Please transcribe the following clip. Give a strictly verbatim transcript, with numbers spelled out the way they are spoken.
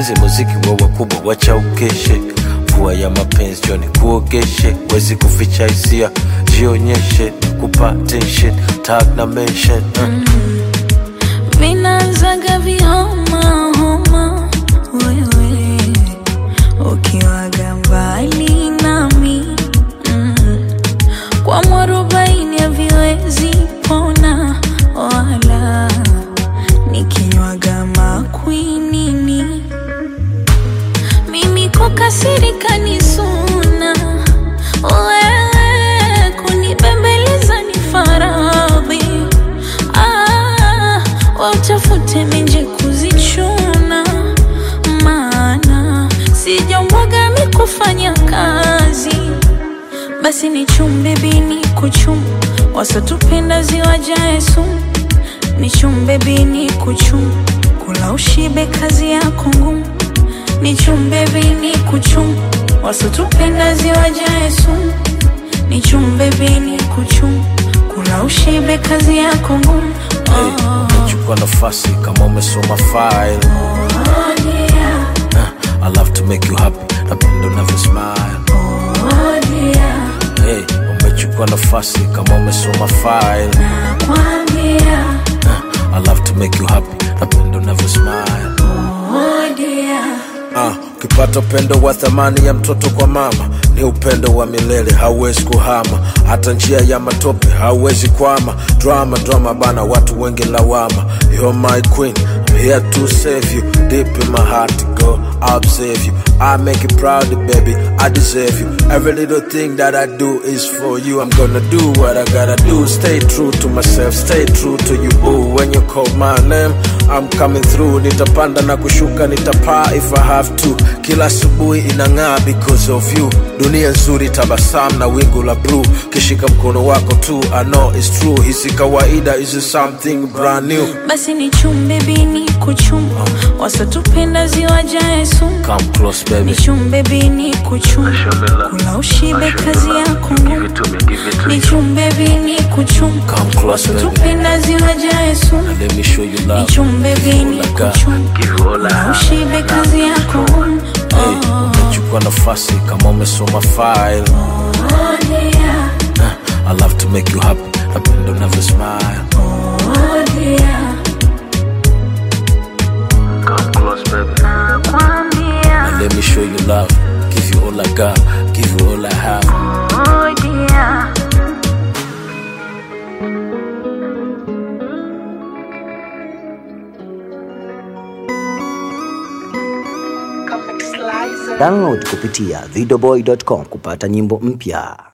mapenzi muziki wa wakubwa wacha ukeshe. Mvua ya mapenzi joni kuogeshe. Wezi kuficha hisia jionyeshe. Kupa tension tag na mention uh. mm. Vinaanzaga vihoma homa wewe ukiwaga mbali nami mm. Kwa mwarobaini haviwezi pona wala nikinywaga makwinini. Mimi kukasirika ni suna, wewe kunibembeleza ni faradhi. Ah, wautafute menje kuzichuna, maana sijamwaga mikufanya kazi. Basi ni chumbe bini kuchum, wasotupenda ziwajae sumu. Ni chumbe bini kuchum, kula ushibe kazi yako ngumu. Ni chumbe bini kuchum, wasotupenda ziwajae sumu. Ni chumbe bini kuchum, kula ushibe kazi yako ngumu. Hey, umechukua nafasi kama umesoma file. Oh yeah. uh, I love to make you happy, napenda unavyo smile. Oh yeah. Hey, umechukua nafasi kama umesoma file. Nakwambia uh, I love to make you happy, napenda unavyo smile. oh dear. Ah, ukipata upendo wa thamani ya mtoto kwa mama, ni upendo wa milele, hauwezi kuhama. Hata njia ya matope hauwezi kwama. Drama drama bana, watu wengi lawama. You're my queen, I'm here to save you. Deep in my heart, girl, I'll save you. I make you proud, baby, I deserve you. Every little thing that I do is for you. I'm gonna do what I gotta do. Stay true to myself, stay true to you, boo. When you call my name, I'm coming through. Nitapanda na kushuka, nitapaa if I have to. Kila asubuhi inang'aa because of you. Dunia nzuri, tabasamu na wingu la blue. Kishika mkono wako tu, I know it's true. Hisi kawaida, is it something brand new? Basi ni chumbe bini kuchum, wasotupenda ziwajae sumu. Come close baby. Ni chumbe bini kuchum, kula ushibe kazi yako ngumu. Ni chumbe bini kuchum, come close baby. wasotupenda ziwajae sumu. Let me show you love. Ni chumbe bini kuchum, kula ushibe kazi yako ngumu. Hey, umechukua nafasi kama umesoma file. Oh yeah. uh, I love to make you happy, napenda unavyo smile. Oh dear. Come close baby. Nakwambia Let me show you love. Give you all I got, give you all I have. oh dear. Download kupitia videoboy dot com kupata nyimbo mpya.